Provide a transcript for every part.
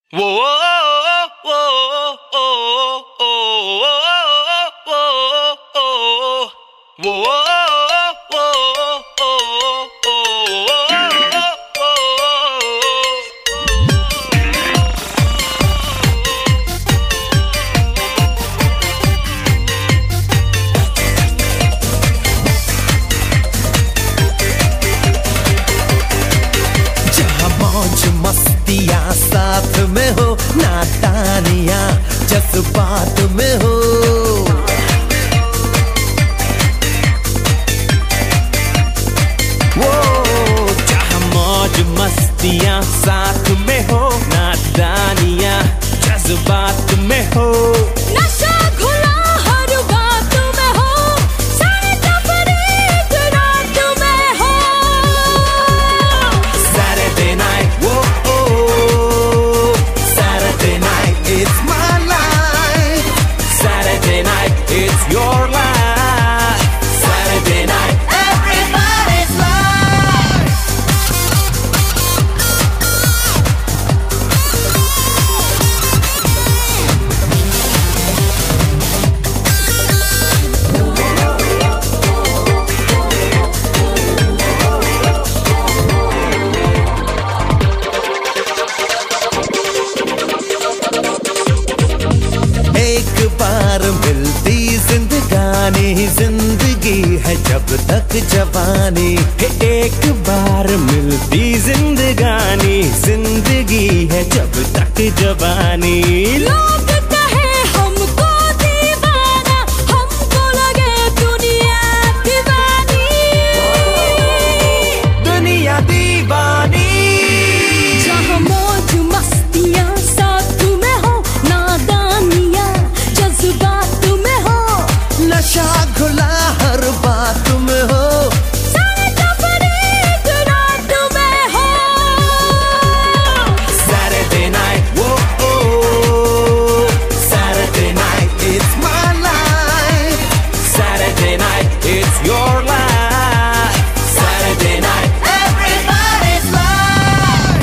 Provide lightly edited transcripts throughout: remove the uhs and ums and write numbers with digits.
वो मस्तियाँ साथ में हो, नादानियाँ जज्बात में हो। वो जहाँ मौज मस्तियाँ साथ में हो, नादानियाँ जज्बात में हो। नशा घुला हर बात में हो, सारे तफरीक रात में हो। Saturday night, whoa, Saturday night, it's my life. Saturday night, it's your life. Saturday night, everybody's life. एक बार मिलती जिंदगानी, जिंदगी है जब तक जवानी। एक बार मिलती जिंदगानी, जिंदगी है जब तक जवानी। लोग कहे हमको दीवाना, हमको लगे दुनिया दीवानी। दुनिया दीवानी। जहाँ मौज मस्तियाँ साथ में हो, नादानियाँ जज्बात में हो। नशा घुला हर बात में हो। सारे तफरीक रात में हो। Saturday night, whoa, Saturday night, it's my life. Saturday night, it's your life. Saturday night, everybody's life.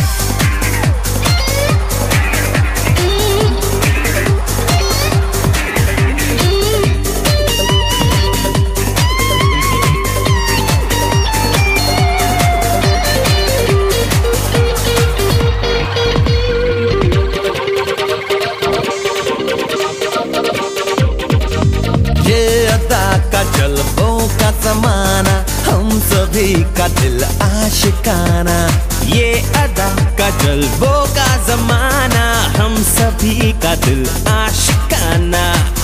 ये अदा का जलवों का ज़माना, हम सभी का दिल आशिकाना। ये अदा का जलवों का ज़माना, हम सभी का दिल आशिकाना।